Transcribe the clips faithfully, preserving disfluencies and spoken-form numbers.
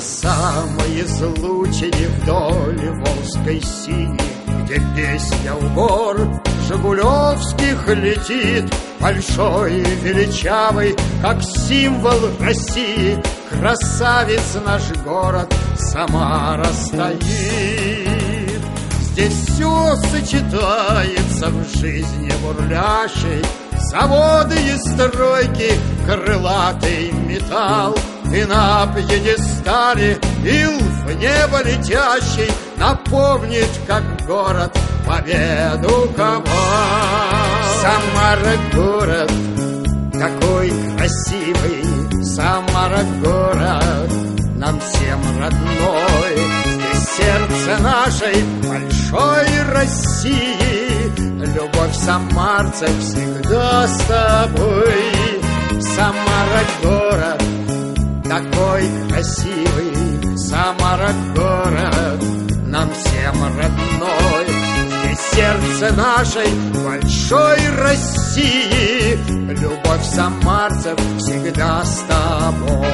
самой излучине вдоль Волжской синей, где песня в гор жигулевских летит, большой и величавый, как символ России, красавец наш город Самара стоит. Здесь все сочетается в жизни бурлящей, заводы и стройки, крылатый металл, и на пьедестале ил в небо летящий напомнит, как город победу ковал. Самара город такой красивый, Самара город нам всем родной. Здесь сердце нашей большой России, любовь самарцев всегда с тобой. Самара город такой красивый, Самара город нам всем родной. Здесь сердце нашей большой России, любовь самарцев всегда с тобой.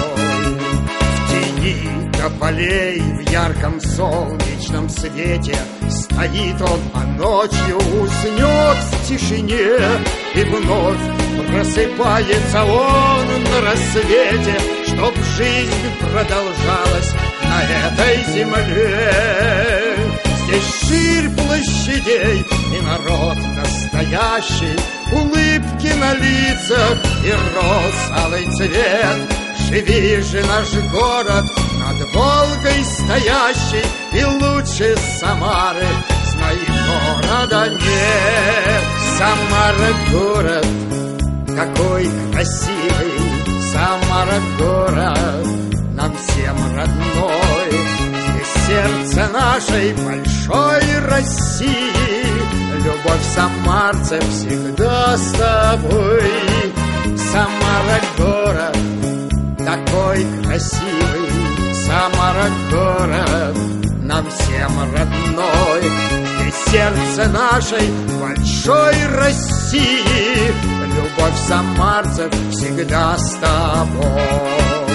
В тени тополей, в ярком солнечном свете стоит он, а ночью уснет в тишине, и вновь просыпается он на рассвете, чтоб жизнь продолжалась на этой земле. Здесь ширь площадей и народ настоящий, улыбки на лицах и роз алый цвет. Живи же наш город над Волгой стоящий, и лучше Самары знай города нет. Самара город какой красивый, Самара город нам всем родной. Здесь сердце нашей большой России, любовь самарцев всегда с тобой. Самара город такой красивый, Самара город нам всем родной. Здесь сердце нашей большой России, любовь самарцев всегда с тобой.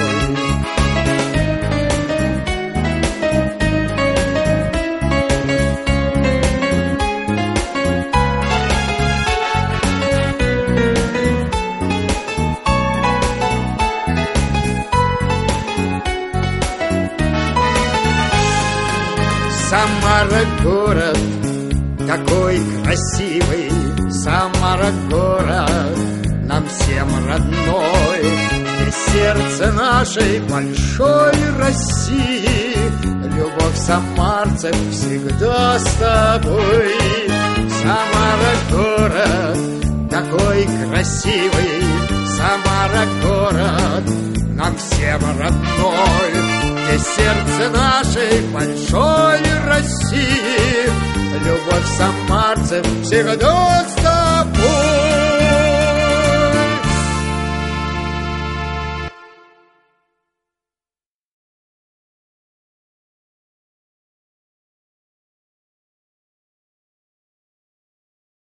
Самара город такой красивый, Самара город нам всем родной. Здесь сердце нашей большой России, любовь самарцев всегда с тобой. Самара город такой красивый, Самара город нам всем родной. Здесь сердце нашей большой России, любовь самарцев всегда с тобой.